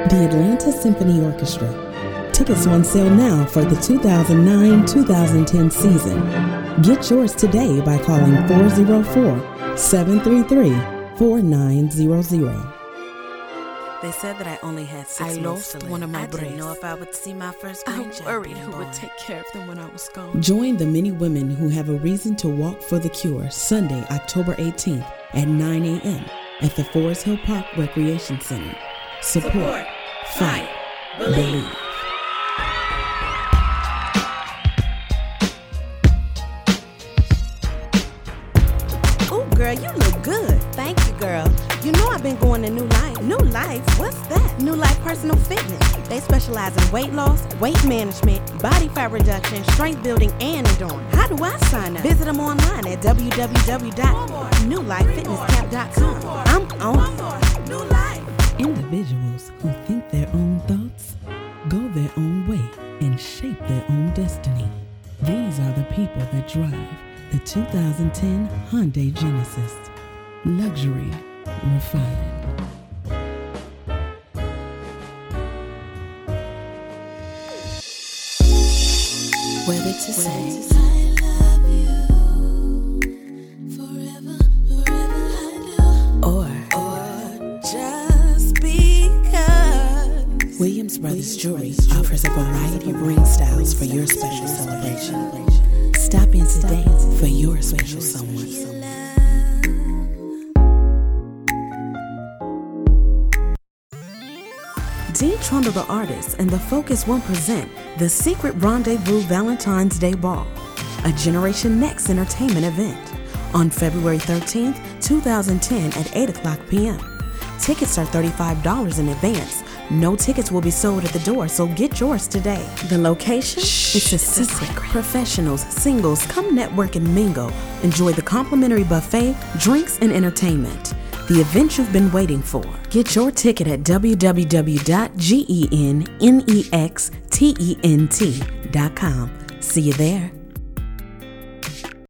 The Atlanta Symphony Orchestra. Tickets on sale now for the 2009-2010 season. Get yours today by calling 404-733-4900. They said that I only had 6 months to live. One of my braids. I didn't know if I would see my first I grandchild. worried who would take care of them when I was gone. Join the many women who have a reason to walk for the cure Sunday, October 18th at 9 a.m. at the Forest Hill Park Recreation Center. Support, fight, believe. Ooh, girl, you look good. Thank you, girl. You know I've been going to New Life. New Life? What's that? New Life Personal Fitness. They specialize in weight loss, weight management, body fat reduction, strength building, and enduring. How do I sign up? Visit them online at www.newlifefitnesscamp.com. I'm on New Life. Individuals who think their own thoughts, go their own way, and shape their own destiny. These are the people that drive the 2010 Hyundai Genesis. Luxury refined. Whether to say I love you forever, I do. or just because. Williams Brothers Jewelry offers a variety of ring styles for your special celebration. Stop in today for your special someone. Dean Trundle the artist and the Focus One present the Secret Rendezvous Valentine's Day Ball, a Generation Next entertainment event, on February 13th, 2010 at 8 o'clock p.m. Tickets are $35 in advance. No tickets will be sold at the door, so get yours today. The location? It's a secret. Professionals, singles, come network and mingle. Enjoy the complimentary buffet, drinks, and entertainment. The event you've been waiting for. Get your ticket at www.genextent.com. See you there.